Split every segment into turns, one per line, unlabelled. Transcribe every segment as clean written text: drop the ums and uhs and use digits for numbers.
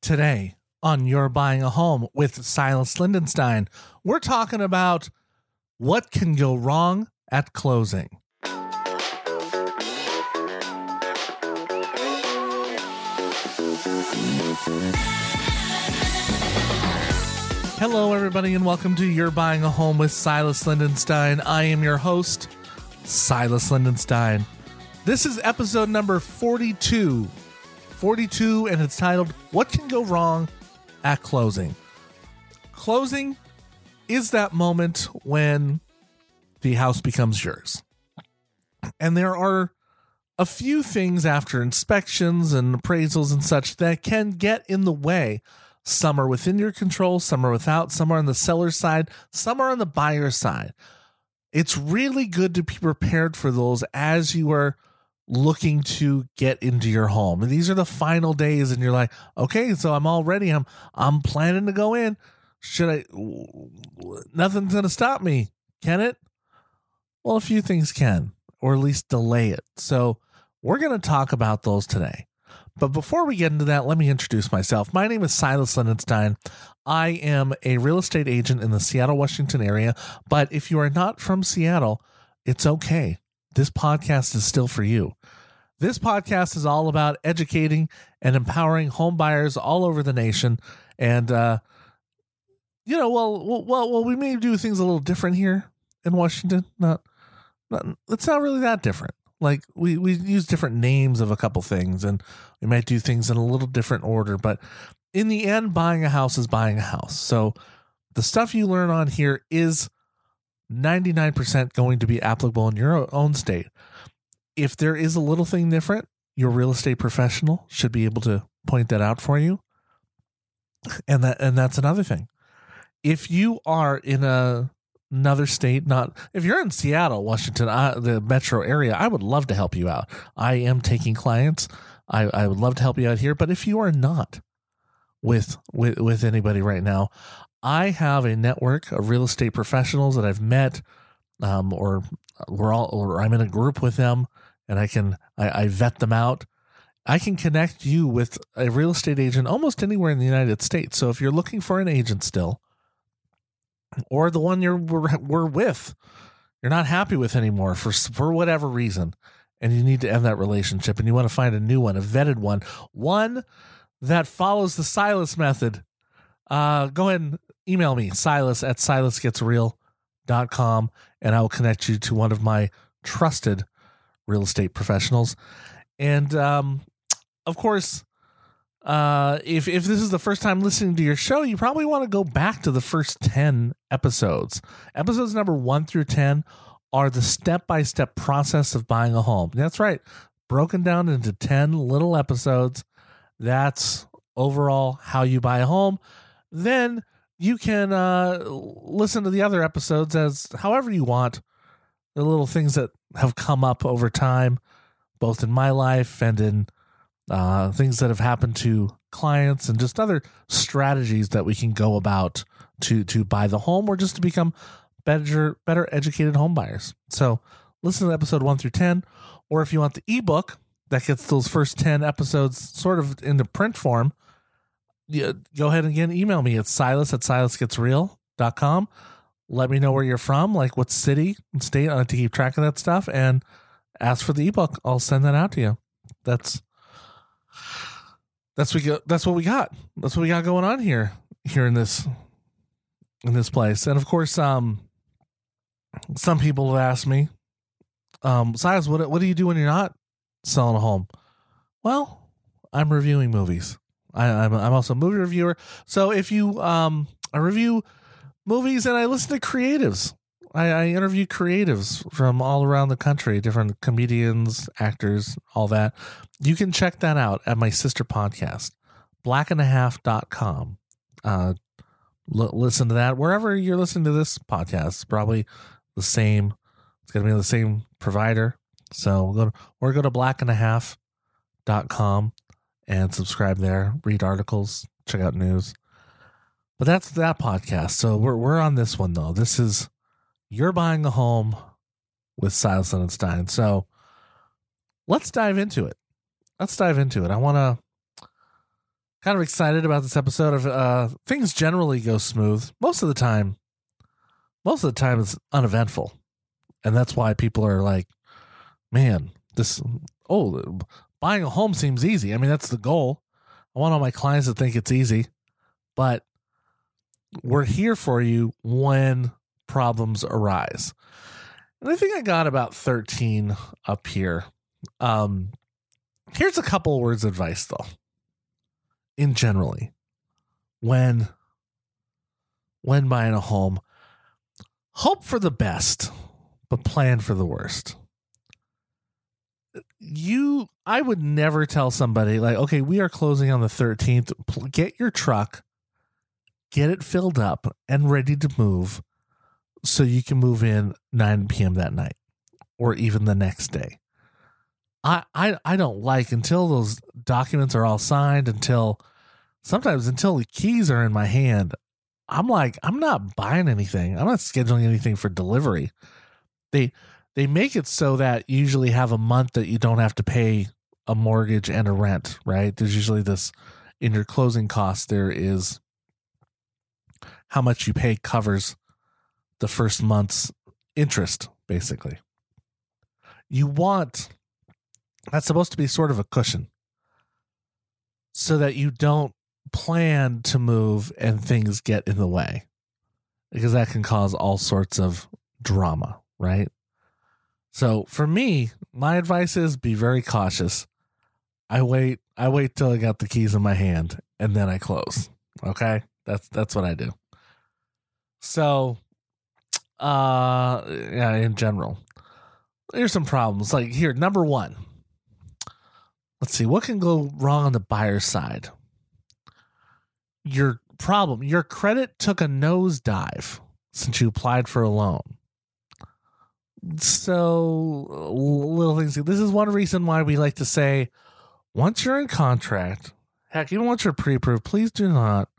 Today on You're Buying a Home with Silas Lindenstein, we're talking about what can go wrong at closing. Hello, everybody, and welcome to You're Buying a Home with Silas Lindenstein. I am your host, Silas Lindenstein. This is episode number 42, and it's titled, What Can Go Wrong at Closing? Closing is that moment when the house becomes yours. And there are a few things after inspections and appraisals and such that can get in the way. Some are within your control, some are without, some are on the seller's side, some are on the buyer's side. It's really good to be prepared for those as you are looking to get into your home. And these are the final days and you're like, okay, so I'm all ready. I'm planning to go in. Nothing's going to stop me. Can it? Well, a few things can, or at least delay it. So we're going to talk about those today. But before we get into that, let me introduce myself. My name is Silas Lindenstein. I am a real estate agent in the Seattle, Washington area. But if you are not from Seattle, it's okay. This podcast is still for you. This podcast is all about educating and empowering home buyers all over the nation. And, we may do things a little different here in Washington. It's not really that different. Like we use different names of a couple things, and we might do things in a little different order. But in the end, buying a house is buying a house. So the stuff you learn on here is 99% going to be applicable in your own state. If there is a little thing different, your real estate professional should be able to point that out for you. And that's another thing. If you are in another state, if you're in Seattle, Washington, the metro area, I would love to help you out. I am taking clients. I would love to help you out here. But if you are not with anybody right now, I have a network of real estate professionals that I've met, or I'm in a group with them, and I vet them out. I can connect you with a real estate agent almost anywhere in the United States. So if you're looking for an agent still, or the one we're with, you're not happy with anymore for whatever reason, and you need to end that relationship, and you want to find a new one, a vetted one that follows the Silas method, go ahead and email me, silas@silasgetsreal.com, and I will connect you to one of my trusted real estate professionals. And of course, if this is the first time listening to your show, you probably want to go back to the first 10 episodes. Episodes number 1 through 10 are the step-by-step process of buying a home. That's right. Broken down into 10 little episodes. That's overall how you buy a home. Then you can listen to the other episodes as however you want. The little things that have come up over time, both in my life and in things that have happened to clients, and just other strategies that we can go about to buy the home, or just to become better educated home buyers. So listen to episode 1 through 10, or if you want the ebook that gets those first 10 episodes sort of into print form, go ahead and again, email me at silas@silasgetsreal.com. Let me know where you're from, like what city and state. I like to keep track of that stuff, and ask for the ebook. I'll send that out to you. That's what we got. That's what we got going on here in this place. And of course, some people have asked me, Silas, what do you do when you're not selling a home? Well, I'm reviewing movies. I'm also a movie reviewer. So if you, I review movies and I listen to creatives. I interview creatives from all around the country, different comedians, actors, all that. You can check that out at my sister podcast, blackandahhalf.com. Listen to that wherever you're listening to this podcast. It's probably the same. It's going to be the same provider. So go to blackandahhalf.com and subscribe there, read articles, check out news. But that's that podcast. So we're on this one though. This is You're Buying a Home with Silas Lindenstein. So let's dive into it. I want to kind of excited about this episode of things generally go smooth. Most of the time it's uneventful. And that's why people are like, man, buying a home seems easy. I mean, that's the goal. I want all my clients to think it's easy, but we're here for you when problems arise. And I think I got about 13 up here. Here's a couple words of advice, though. In generally, when buying a home, hope for the best, but plan for the worst. I would never tell somebody like, okay, we are closing on the 13th. Get your truck, get it filled up and ready to move so you can move in 9 p.m. that night or even the next day. I don't like until those documents are all signed, until the keys are in my hand. I'm like, I'm not buying anything. I'm not scheduling anything for delivery. They make it so that you usually have a month that you don't have to pay a mortgage and a rent, right? There's usually this in your closing costs. There is how much you pay covers the first month's interest, basically. That's supposed to be sort of a cushion so that you don't plan to move and things get in the way, because that can cause all sorts of drama, right? So for me, my advice is be very cautious. I wait till I got the keys in my hand and then I close. Okay? That's what I do. So in general, here's some problems. Like here, number one. Let's see, what can go wrong on the buyer's side? Your credit took a nosedive since you applied for a loan. So, little things. This is one reason why we like to say, once you're in contract, heck, even once you're pre-approved, please do not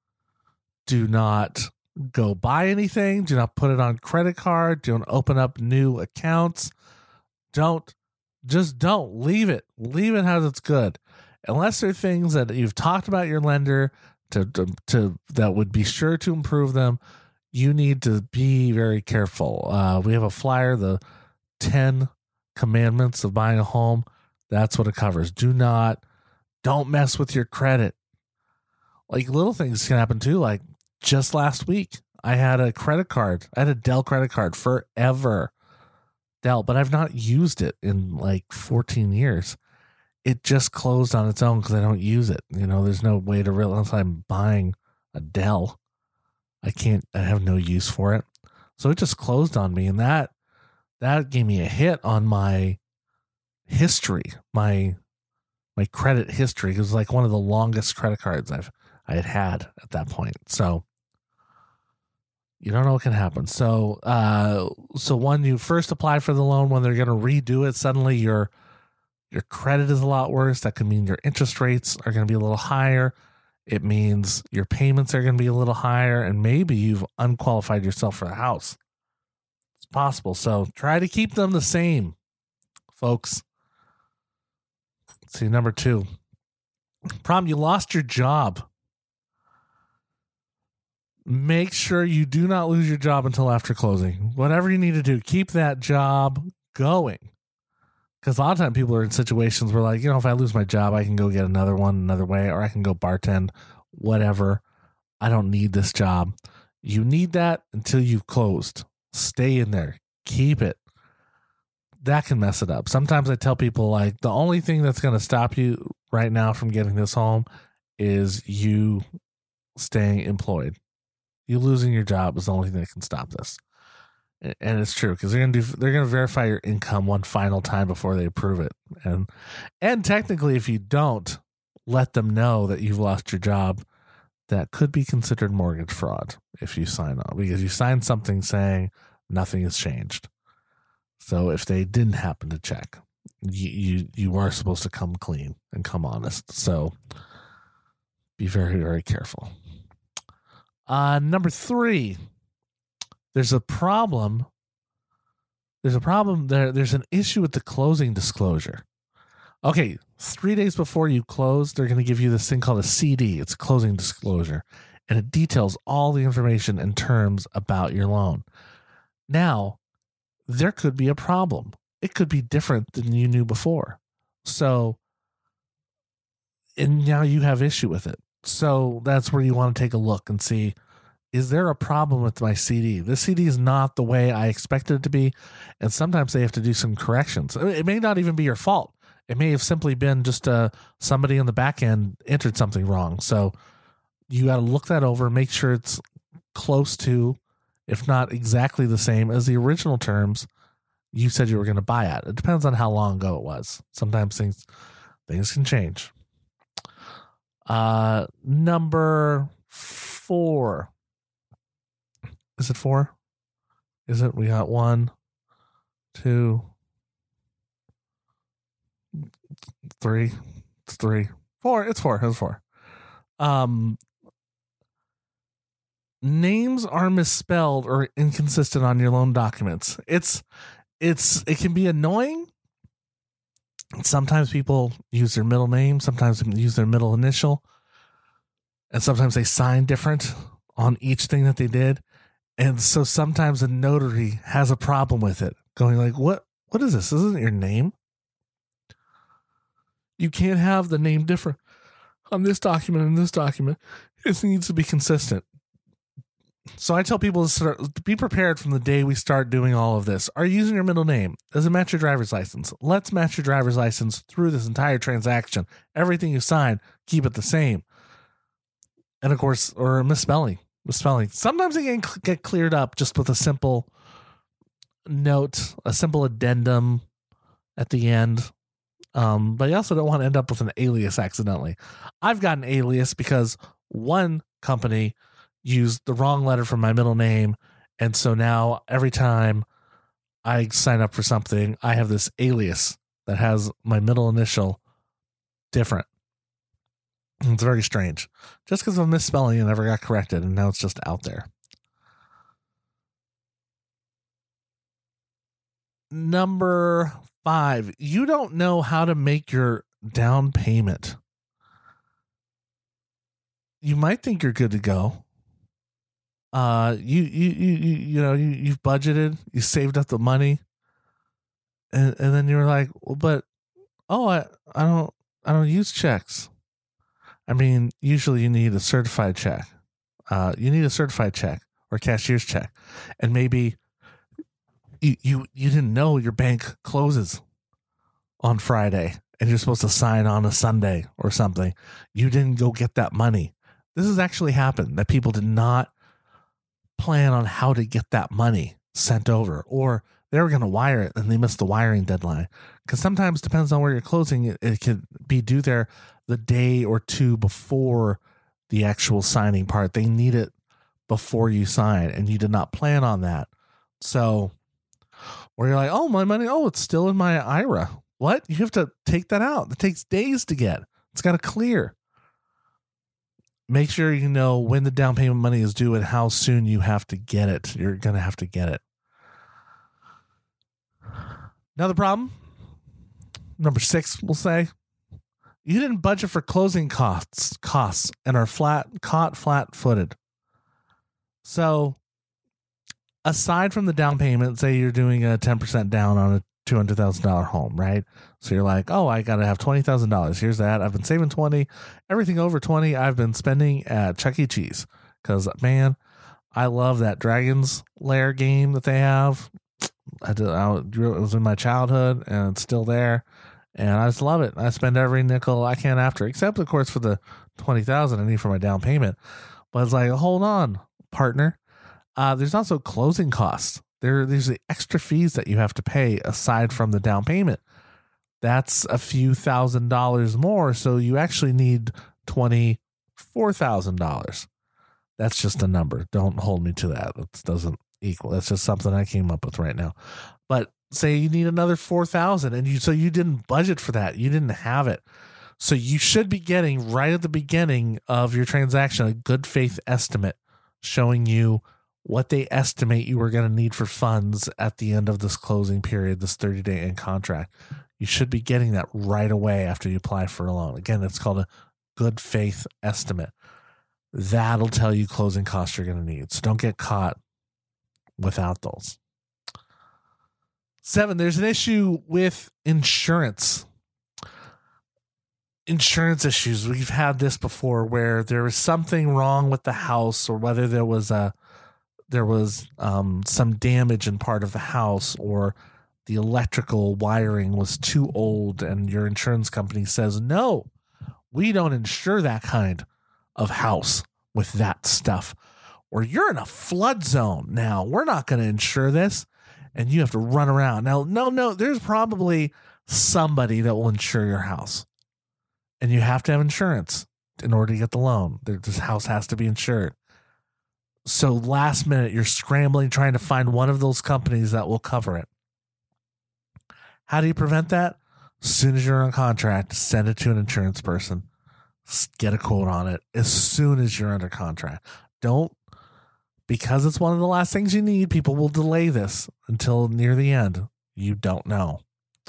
go buy anything. Do not put it on credit card. Don't open up new accounts. Don't leave it. Leave it as it's good. Unless there are things that you've talked about your lender to that would be sure to improve them, you need to be very careful. We have a flyer, the 10 commandments of buying a home. That's what it covers. Don't mess with your credit. Like little things can happen too. Like just last week, I had a credit card. I had a Dell credit card forever. Dell, but I've not used it in like 14 years. It just closed on its own because I don't use it. There's no way to unless I'm buying a Dell. I have no use for it. So it just closed on me. And that gave me a hit on my history, my credit history. It was like one of the longest credit cards I had at that point. So you don't know what can happen. So when you first apply for the loan, when they're going to redo it, suddenly your credit is a lot worse. That could mean your interest rates are going to be a little higher. It means your payments are going to be a little higher, and maybe you've unqualified yourself for a house. It's possible. So try to keep them the same, folks. Let's see, number 2. Problem, you lost your job. Make sure you do not lose your job until after closing. Whatever you need to do, keep that job going. Because a lot of times people are in situations where like, if I lose my job, I can go get another one another way, or I can go bartend, whatever. I don't need this job. You need that until you've closed. Stay in there. Keep it. That can mess it up. Sometimes I tell people like the only thing that's going to stop you right now from getting this home is you staying employed. You losing your job is the only thing that can stop this. And it's true, because they're going to verify your income one final time before they approve it. And technically, if you don't let them know that you've lost your job, that could be considered mortgage fraud if you sign on, because you signed something saying nothing has changed. So if they didn't happen to check, you are supposed to come clean and come honest. So be very, very careful. Number 3. There's a problem. There's an issue with the closing disclosure. Okay, 3 days before you close, they're going to give you this thing called a CD. It's a closing disclosure, and it details all the information and terms about your loan. Now, there could be a problem. It could be different than you knew before. So, and now you have issue with it. So that's where you want to take a look and see, is there a problem with my CD? This CD is not the way I expected it to be. And sometimes they have to do some corrections. It may not even be your fault. It may have simply been just somebody on the back end entered something wrong. So you got to look that over, make sure it's close to, if not exactly the same as the original terms you said you were going to buy at. It depends on how long ago it was. Sometimes things can change. Number 4. Is it 4? Is it? We got 1, 2, 3. It's 3. 4. It's 4. It was 4. Names are misspelled or inconsistent on your loan documents. It can be annoying. Sometimes people use their middle name, sometimes they use their middle initial, and sometimes they sign different on each thing that they did. And so sometimes a notary has a problem with it, going like, what is this? This isn't your name. You can't have the name different on this document and this document. It needs to be consistent. So I tell people to be prepared from the day we start doing all of this. Are you using your middle name? Does it match your driver's license? Let's match your driver's license through this entire transaction. Everything you sign, keep it the same. And of course, or misspelling. Sometimes it can get cleared up just with a simple note, a simple addendum at the end. But you also don't want to end up with an alias accidentally. I've got an alias because one company used the wrong letter for my middle name. And so now every time I sign up for something, I have this alias that has my middle initial different. It's very strange. Just because of a misspelling, it never got corrected, and now it's just out there. Number 5, you don't know how to make your down payment. You might think you're good to go. You've budgeted, you saved up the money, and then you're like, well, but I don't use checks. I mean, usually you need a certified check. You need a certified check or cashier's check, and maybe you didn't know your bank closes on Friday and you're supposed to sign on a Sunday or something. You didn't go get that money. This has actually happened, that people did not plan on how to get that money sent over, or they were going to wire it and they missed the wiring deadline. Because sometimes, depends on where you're closing, it could be due there the day or two before the actual signing part. They need it before you sign, and you did not plan on that. So where you're like, oh, my money, it's still in my IRA. What? You have to take that out. It takes days to get. It's got to clear. Make sure you know when the down payment money is due and how soon you have to get it. You're going to have to get it. Another problem, number 6, we'll say, you didn't budget for closing costs and are flat-footed. So aside from the down payment, say you're doing a 10% down on a $200,000 home, right? So you're like, I got to have $20,000. Here's that. I've been saving 20. Everything over 20, I've been spending at Chuck E. Cheese. Because, man, I love that Dragon's Lair game that they have. It was in my childhood, and it's still there. And I just love it. I spend every nickel I can after, except, of course, for the $20,000 I need for my down payment. But it's like, hold on, partner. There's also closing costs. There's the extra fees that you have to pay aside from the down payment. That's a few $1,000s more. So you actually need $24,000. That's just a number. Don't hold me to that. That doesn't equal. That's just something I came up with right now. But say you need another $4,000, and you didn't budget for that. You didn't have it. So you should be getting right at the beginning of your transaction a good faith estimate showing you what they estimate you were going to need for funds at the end of this closing period, this 30-day end contract. you should be getting that right away after you apply for a loan. Again, it's called a good faith estimate. That'll tell you closing costs you're going to need. So don't get caught without those. 7, there's an issue with insurance. Insurance issues. We've had this before where there was something wrong with the house, or whether there was some damage in part of the house, or the electrical wiring was too old and your insurance company says, no, we don't insure that kind of house with that stuff. Or you're in a flood zone now. We're not going to insure this. And you have to run around. Now, no, there's probably somebody that will insure your house. And you have to have insurance in order to get the loan. This house has to be insured. So last minute, you're scrambling, trying to find one of those companies that will cover it. How do you prevent that? As soon as you're on contract, send it to an insurance person. Get a quote on it as soon as you're under contract. Don't, because it's one of the last things you need, people will delay this until near the end. You don't know.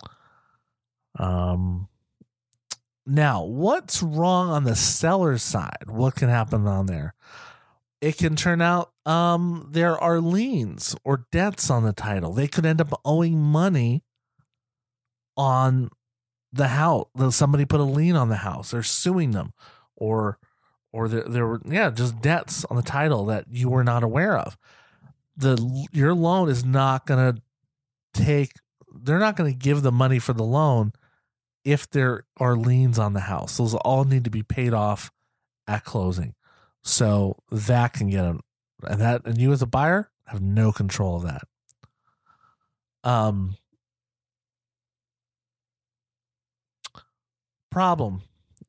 Now, what's wrong on the seller's side? What can happen on there? It can turn out there are liens or debts on the title. They could end up owing money on the house. Somebody put a lien on the house. They're suing them, or there were just debts on the title that you were not aware of. Your loan is not going to take. They're not going to give the money for the loan if there are liens on the house. Those all need to be paid off at closing. So that can get them, and you as a buyer have no control of that. Problem.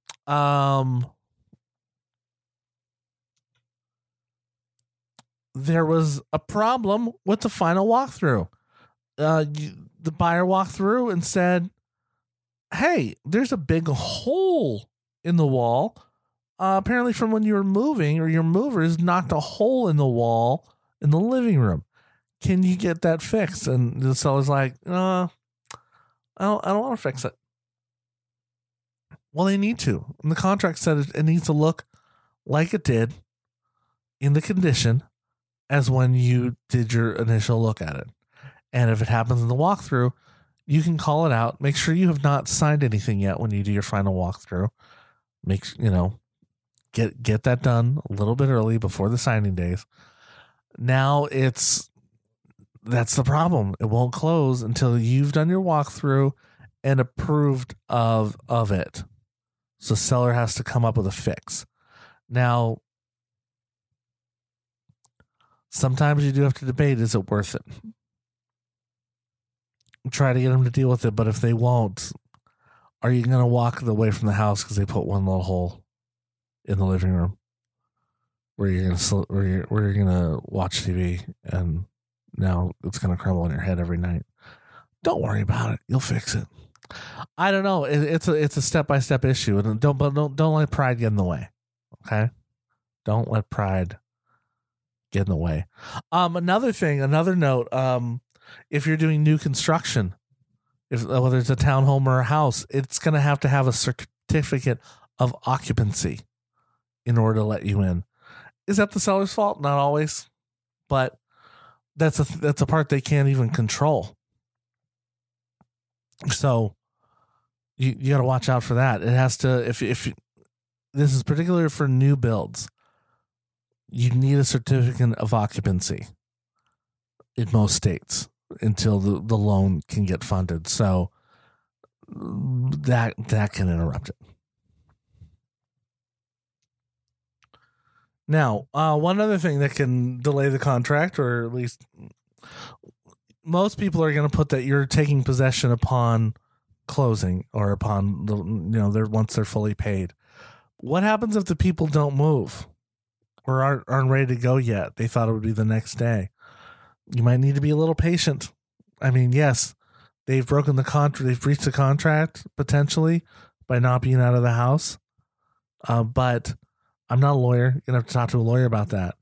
There was a problem with the final walkthrough. The buyer walked through and said, hey, there's a big hole in the wall. Apparently from when you were moving, or your movers knocked a hole in the wall in the living room. Can you get that fixed? And the seller's like, I don't want to fix it. Well, they need to. And the contract said it needs to look like it did in the condition as when you did your initial look at it. And if it happens in the walkthrough, you can call it out. Make sure you have not signed anything yet when you do your final walkthrough. Get that done a little bit early before the signing days. Now that's the problem. It won't close until you've done your walkthrough and approved of it. So seller has to come up with a fix. Now, sometimes you do have to debate, is it worth it? Try to get them to deal with it, but if they won't, are you going to walk away from the house because they put one little hole in the living room where you're going to watch TV and now it's going to crumble on your head every night? Don't worry about it. You'll fix it. I don't know. It's a step-by-step issue, and don't let pride get in the way. Okay, don't let pride get in the way. Another note. If you're doing new construction, whether it's a townhome or a house, it's going to have a certificate of occupancy in order to let you in. Is that the seller's fault? Not always, but that's a part they can't even control. So you got to watch out for that. It has to, if this is particular for new builds, you need a certificate of occupancy in most states until the loan can get funded. So that can interrupt it. Now, one other thing that can delay the contract, or at least most people are going to put that you're taking possession upon closing, or upon once they're fully paid. What happens if the people don't move or aren't ready to go yet? They thought it would be the next day. You might need to be a little patient. I mean, yes, they've broken the contract. They've breached the contract potentially by not being out of the house. But I'm not a lawyer. You're going to have to talk to a lawyer about that.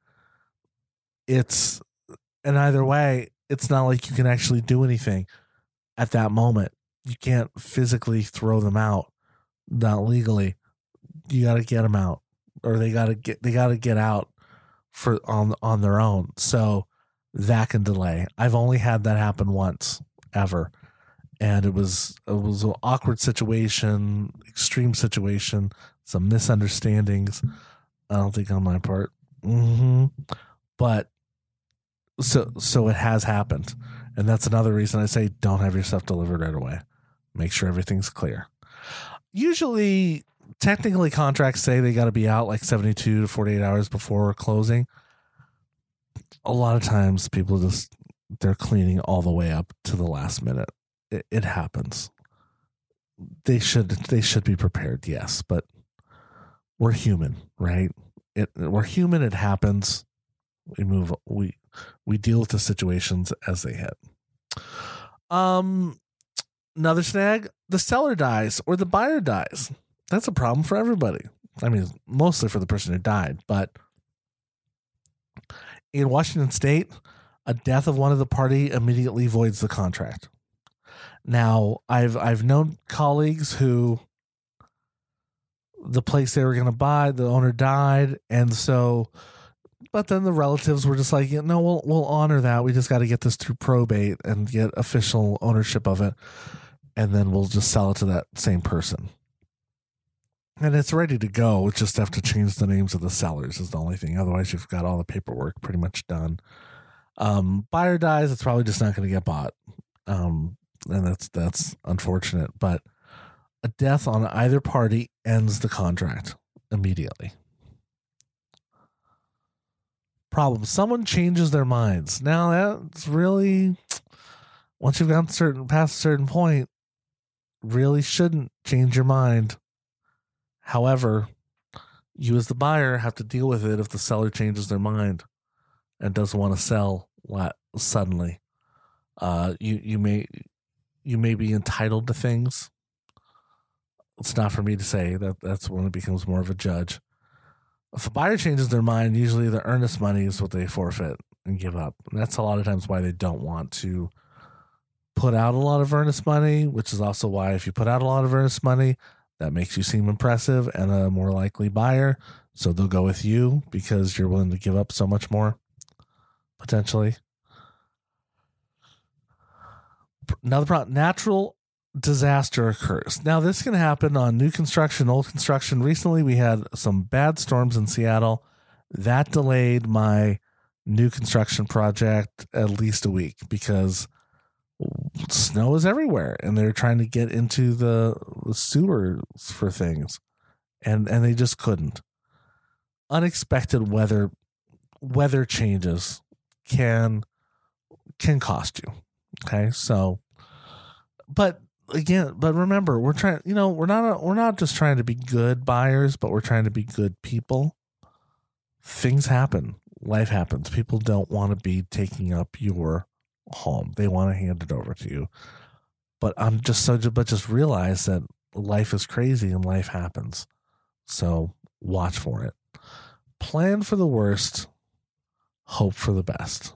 And either way, it's not like you can actually do anything at that moment. You can't physically throw them out, not legally. You got to get them out, or they got to get out on their own. So that can delay. I've only had that happen once ever, and it was an awkward situation, extreme situation, some misunderstandings. I don't think on my part, but so it has happened, and that's another reason I say don't have your stuff delivered right away. Make sure everything's clear. Usually, technically, contracts say they got to be out like 72 to 48 hours before closing. A lot of times, people they're cleaning all the way up to the last minute. It happens. They should be prepared, yes, but we're human, right? We're human. It happens. We move. We deal with the situations as they hit. Another snag: the seller dies or the buyer dies. That's a problem for everybody. I mean, mostly for the person who died, but in Washington State, a death of one of the party immediately voids the contract. Now, I've known colleagues who the place they were going to buy, the owner died, and so, but then the relatives were just like, no, we'll honor that. We just got to get this through probate and get official ownership of it, and then we'll just sell it to that same person. And it's ready to go. We just have to change the names of the sellers is the only thing. Otherwise, you've got all the paperwork pretty much done. Buyer dies, it's probably just not going to get bought. And that's unfortunate. But a death on either party ends the contract immediately. Problem: someone changes their minds. Now that's really, once you've gotten past a certain point, really shouldn't change your mind. However, you as the buyer have to deal with it if the seller changes their mind and doesn't want to sell suddenly. You may be entitled to things. It's not for me to say. That's when it becomes more of a judge. If a buyer changes their mind, usually the earnest money is what they forfeit and give up. And that's a lot of times why they don't want to put out a lot of earnest money, which is also why if you put out a lot of earnest money, that makes you seem impressive and a more likely buyer. So they'll go with you because you're willing to give up so much more, potentially. Another problem: natural disaster occurs. Now, this can happen on new construction, old construction. Recently, we had some bad storms in Seattle. That delayed my new construction project at least a week because snow is everywhere and they're trying to get into the sewers for things, and they just couldn't. Unexpected weather changes can cost you. Okay, so but remember, we're trying, we're not just trying to be good buyers, but we're trying to be good people. Things happen, life happens. People don't want to be taking up your home. They want to hand it over to you. But just realize that life is crazy and life happens. So watch for it. Plan for the worst, hope for the best.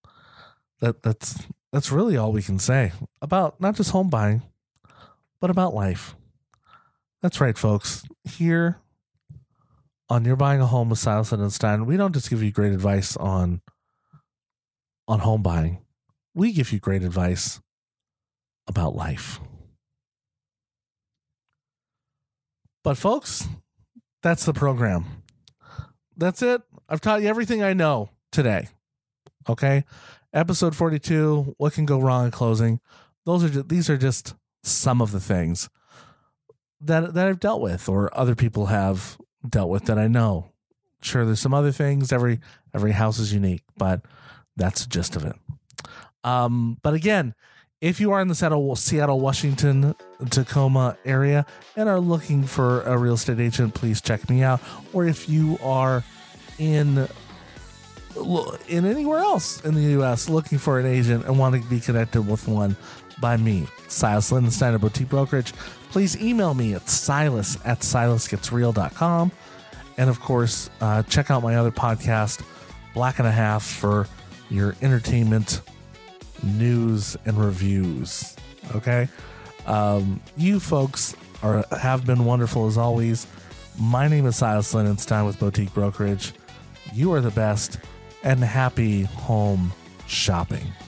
That's really all we can say about not just home buying, but about life. That's right, folks. Here on You're Buying a Home with Silas and Stein, we don't just give you great advice on home buying. We give you great advice about life. But folks, that's the program. That's it. I've taught you everything I know today. Okay? Episode 42, what can go wrong in closing? These are just some of the things that I've dealt with or other people have dealt with that I know. Sure, there's some other things. Every house is unique, but that's the gist of it. But again, if you are in the Seattle, Washington, Tacoma area and are looking for a real estate agent, please check me out. Or if you are in anywhere else in the U.S. looking for an agent and want to be connected with one by me, Silas Lindensteiner Boutique Brokerage, please email me at silas@silasgetsreal.com. And of course, check out my other podcast, Black and a Half, for your entertainment, news, and reviews. Okay? You folks have been wonderful as always. My name is Silas Lindenstein with Boutique Brokerage. You are the best, and happy home shopping.